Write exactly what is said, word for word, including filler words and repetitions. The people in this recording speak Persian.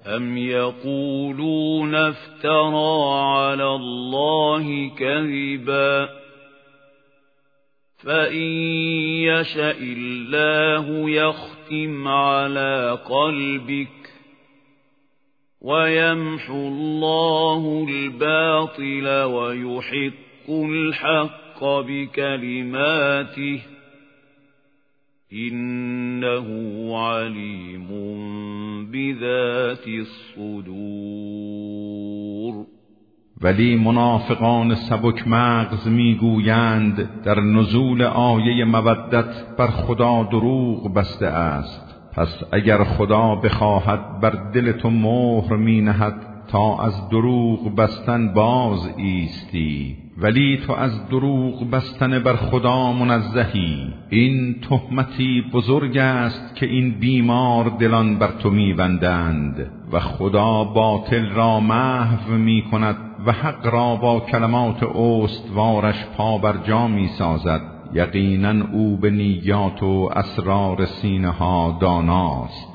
أم يقولون افترى على الله كذبا فإن يشأ الله يختم على قلبك ويمحو الله الباطل ويحق الحق بكلماته إنه عليم بذات الصدور. ولی منافقان سبک مغز میگویند در نزول آیه مودت بر خدا دروغ بسته است. پس اگر خدا بخواهد بر دل تو مهر می نهد تا از دروغ بستن باز ایستی، ولی تو از دروغ بستن بر خدا منزهی. این تهمتی بزرگ است که این بیمار دلان بر تو می بندند و خدا باطل را محو می کند و حق را با کلمات استوارش پا بر جا می سازد. یقینا او به نیات و اسرار سینه ها داناست.